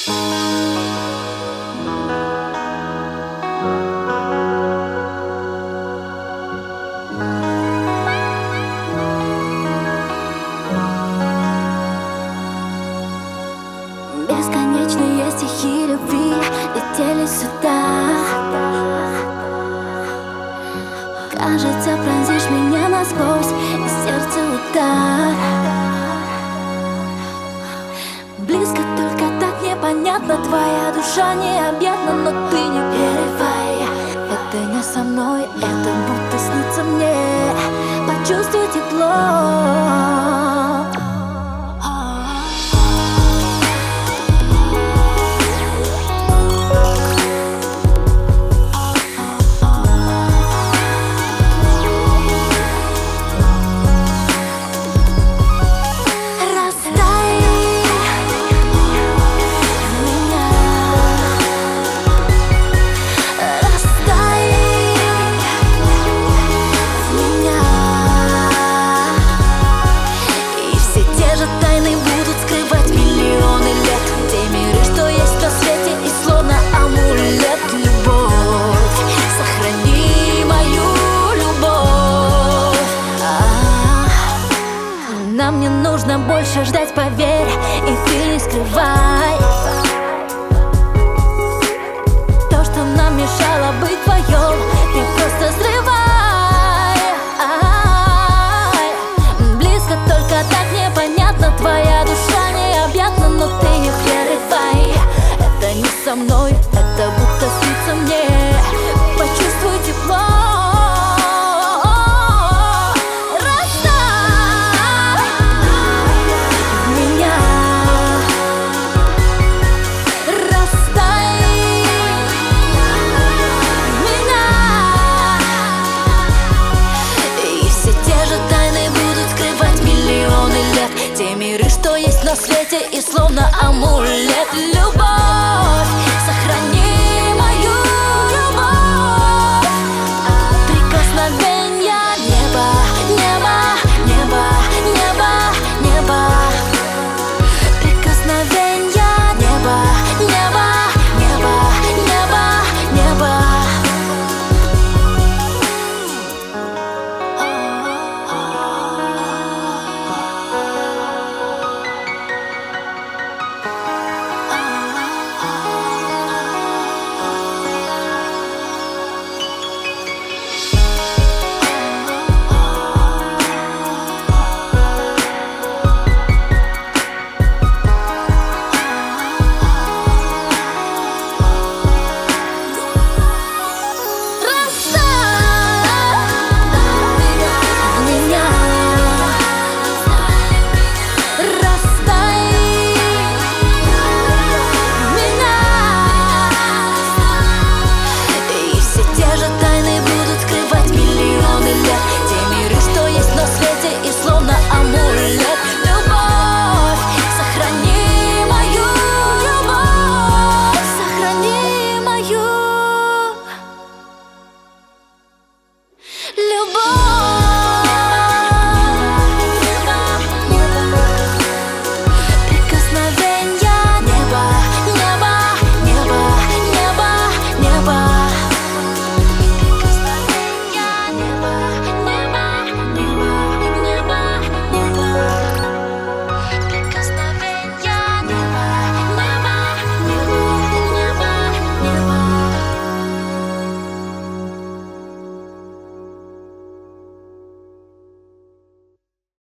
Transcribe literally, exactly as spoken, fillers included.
Бесконечные стихи любви летели сюда. Кажется, пронзишь меня насквозь, и сердце удар. Близко, только так непонятно. Твоя душа необъятна, но ты не перерывай. Это не со мной, это будто снится мне. Почувствуй тепло. Нам не нужно больше ждать, поверь, и ты не скрывай то, что нам мешало быть вдвоем, ты просто срывай. Близко, только так непонятно. Твоя душа необъятна, но ты не прерывай. Это не со мной, это будто снится мне. Почувствуй тепло. Те миры, что есть на свете, и словно амулет